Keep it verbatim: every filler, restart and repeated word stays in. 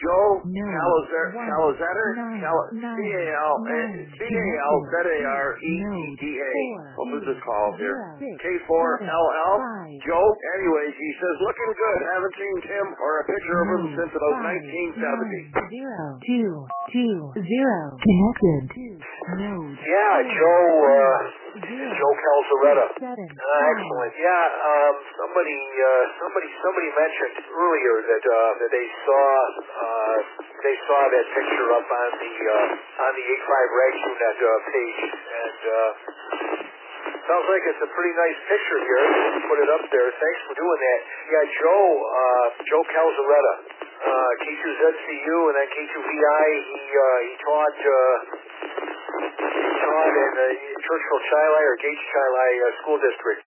Joe No. Calazetter, One. Calazetter, Nine. Cal- Nine. C A L, Nine. C A L Z A R E Connected. T T A. Node. Well, who's Four. this call here? Zero. Six. K four L L. Five. Joe, anyways, he says, looking good. Haven't seen Tim or a picture of him Node. since about Five. nineteen seventy. Nine. Zero. Two. Two. Zero. Connected. Two. Node. Yeah, Four. Joe, uh, Zero. Joe Calzaretta. Seven. Uh, Five. excellent. Yeah, um, somebody, uh, somebody, somebody mentioned earlier that uh, that they saw uh, they saw that picture up on the uh, on the eight five RagsUnet uh, page, and uh, sounds like it's a pretty nice picture here. Put it up there. Thanks for doing that. Yeah, Joe, uh, Joe Calzaretta, uh, K two Z C U and then K two V I. He uh, he taught. Uh, He taught in the Churchville Chili or Gage Chili uh, School District.